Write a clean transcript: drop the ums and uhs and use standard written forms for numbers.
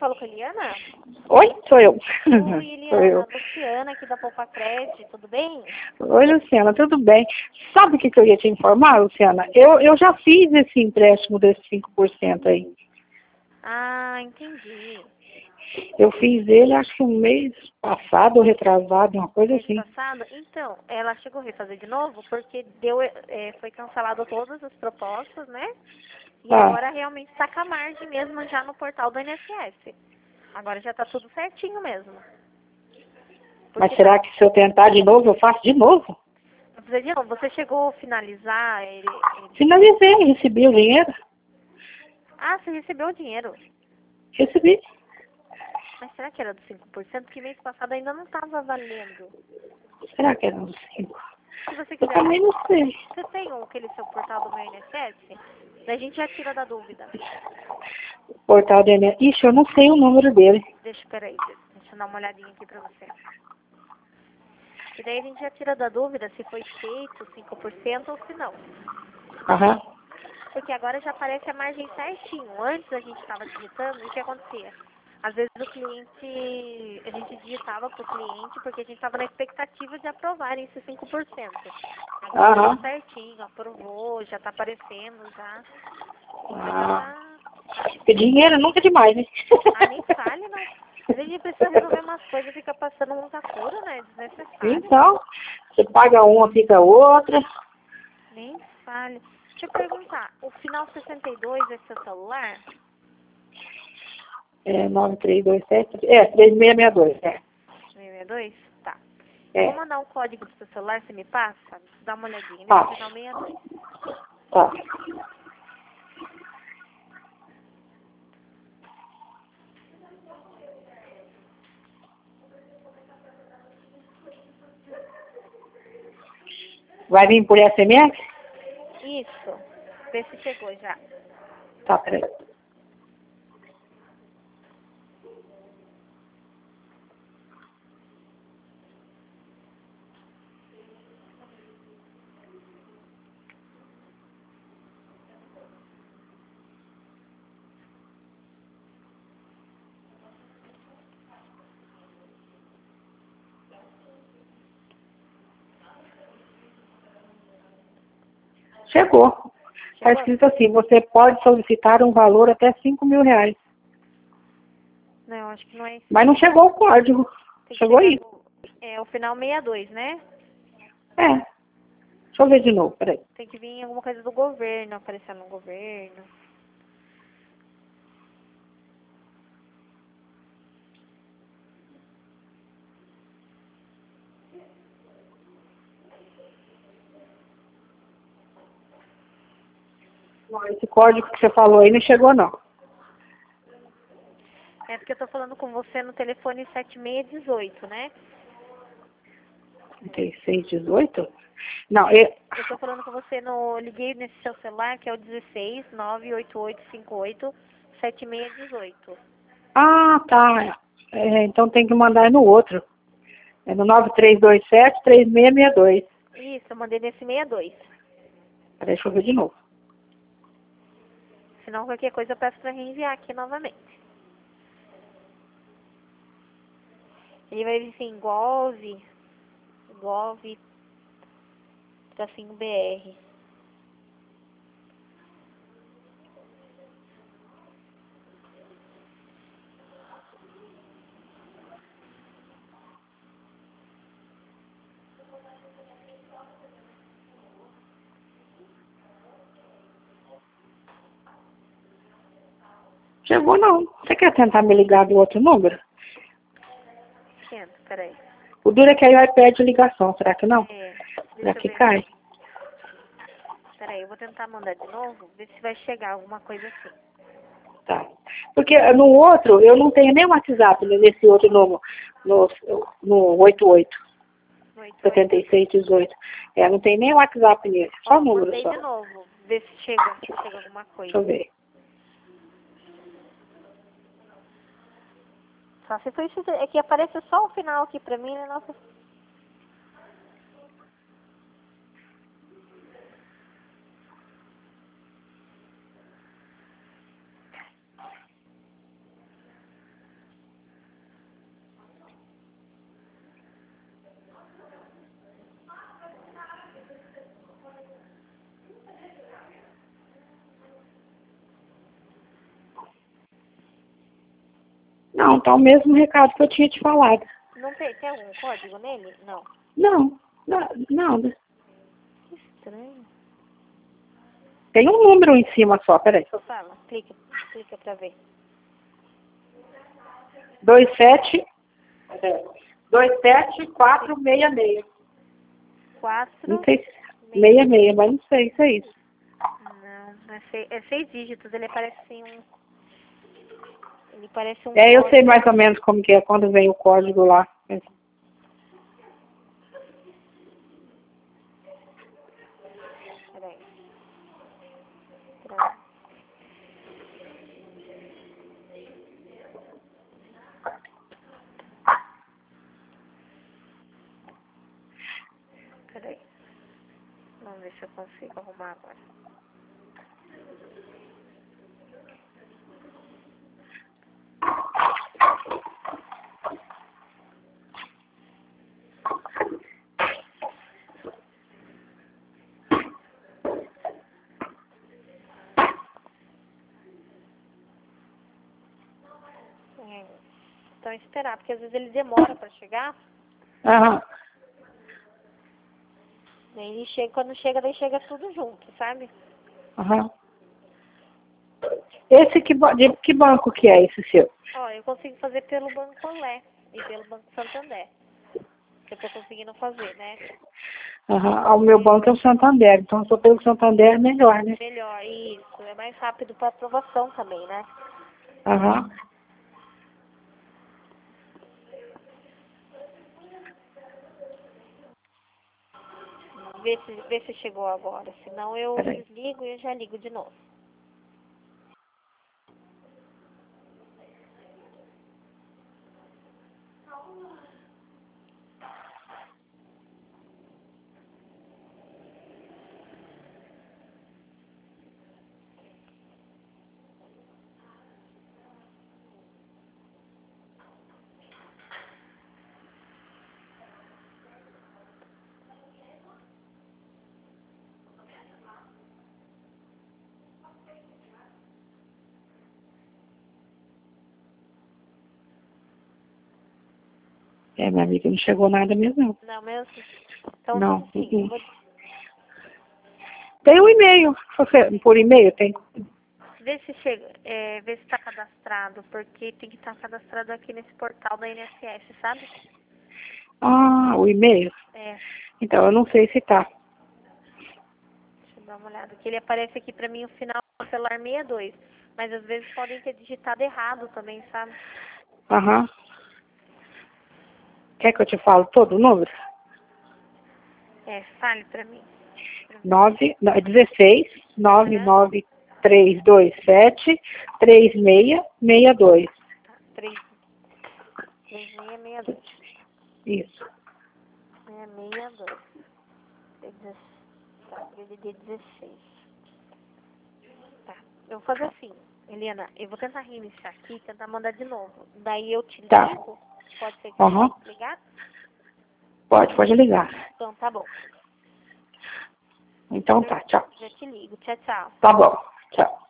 falo com a Eliana? Oi, sou eu. Oi, Sou eu. Eliana, Luciana aqui da Poupa Crédito, tudo bem? Oi, Luciana, tudo bem? Sabe o que eu ia te informar, Luciana? Eu já fiz esse empréstimo desses 5% aí. Ah, entendi. Eu fiz ele, acho que um mês passado ou retrasado, uma coisa Mês assim. passado, então, ela chegou a refazer de novo porque foi cancelado todas as propostas, né? E Ah, agora realmente está com a margem mesmo já no portal do INSS. Agora já está tudo certinho mesmo. mas Porque será que se eu tentar de novo, eu faço de novo? não precisa de novo. Você chegou a finalizar ele. Finalizei, recebi o dinheiro. Ah, você recebeu o dinheiro. Recebi. Mas será que era do 5%? Porque mês passado ainda não estava valendo. Será que era uns 5? Se você Eu quiser, também não sei. você tem aquele seu portal do meu INSS? Daí a gente já tira da dúvida. O portal dele. Ixi, eu não sei o número dele. Peraí, deixa eu dar uma olhadinha aqui pra você. E daí a gente já tira da dúvida se foi feito 5% ou se não. Aham. Porque agora já aparece a margem certinho. Antes a gente estava digitando, e o que acontecia? Às vezes o cliente, a gente digitava para o cliente porque a gente estava na expectativa de aprovarem esses 5%. Agora já Aham. está certinho, aprovou, já está aparecendo já. Então já Ah. está. Porque dinheiro nunca é demais, né? Ah, nem fale, não. Às vezes a gente precisa resolver umas coisas e fica passando uns apuros, né? Desnecessário. Então, você paga uma, fica outra. Nem fale. Deixa eu perguntar, o final 62 é seu celular? É 9327. É, 3662. 662? Tá. Eu vou É. mandar um código pro seu celular, você me passa? Dá uma olhadinha. Nesse Tá. final 62. Tá. Vai vir por SMS? Isso. Vê se chegou já. Tá, peraí. Chegou. Tá Chegou? escrito assim, você pode solicitar um valor até 5.000 reais. Não, eu acho que não é isso Mas não. não chegou o código. Tem que Chegou chegar aí. o final 62, né? É. Deixa eu ver de novo, peraí. Tem que vir alguma coisa do governo, aparecer no governo. Não, esse código que você falou aí não chegou, não. É porque eu tô falando com você no telefone 7618, né? 3618? Não, eu... Eu tô falando com você no... Liguei nesse seu celular, que é o 16 98858 7618. Ah, tá. É, então tem que mandar no outro. É no 9327-3662. Isso, eu mandei nesse 62. Deixa eu ver de novo. Senão qualquer coisa eu peço pra reenviar aqui novamente. Ele vai vir assim, Gov, tracinho BR. Chegou não. Você quer tentar me ligar do outro número? Tenta, peraí. O duro é que aí vai perder ligação, será que não? É, Será deixa eu que ver. cai? Peraí, eu vou tentar mandar de novo, ver se vai chegar alguma coisa assim. Tá. Porque no outro, eu não tenho nem WhatsApp nesse outro número, no 88, No 88. 7618. É, não tem nem WhatsApp nele, só Ó, o número mandei só. de novo, ver se chega alguma Deixa eu coisa. ver. Só se foi isso, é que aparece só o final aqui pra mim, né? Nossa. Não, tá o mesmo recado que eu tinha te falado. Não tem algum código nele? Não. Não, nada. Que estranho. Tem um número em cima só, peraí. Fala, clica pra ver. 27 466. 4, Não sei se 66, mas não sei se é isso. Não, é 6 dígitos, ele parece assim um... Ele parece um Eu sei código. mais ou menos como que é quando vem o código lá. Peraí. Peraí. Vamos ver se eu consigo arrumar agora. Então esperar, porque às vezes ele demora pra chegar. Aham. Daí ele chega, quando chega, daí chega tudo junto, sabe? Aham. Esse de que banco que é esse seu? Ó, eu consigo fazer pelo Banco Olé e pelo Banco Santander. Que eu tô conseguindo fazer, né? Aham. O meu banco é o Santander, então se eu pelo Santander é melhor, né? Melhor, isso. É mais rápido pra aprovação também, né? Aham. Vê se chegou agora. Senão eu Peraí. desligo e eu já ligo de novo. Minha amiga, não chegou nada mesmo, não. Não mesmo? Então, Não. tipo assim, Tem um e-mail. Por e-mail tem. vê se chega, vê se tá cadastrado, porque tem que estar cadastrado aqui nesse portal da INSS, sabe? Ah, o e-mail? É, Então, eu não sei se tá. deixa eu dar uma olhada. Que ele aparece aqui pra mim o final do celular 62. Mas às vezes podem ter digitado errado também, sabe? Aham. Quer que eu te falo todo o número? Fale pra mim. 16 99327 3662. Tá, 3662. Isso. 662. Tá, DDD 16. Tá, eu vou fazer assim, Helena, eu vou tentar reiniciar aqui, tentar mandar de novo. Daí eu te Tá. ligo, pode ser que Aham. eu possa ligar? Pode ligar. Então tá bom. Então tá, tchau. Já te ligo, tchau, tchau. Tá bom, tchau.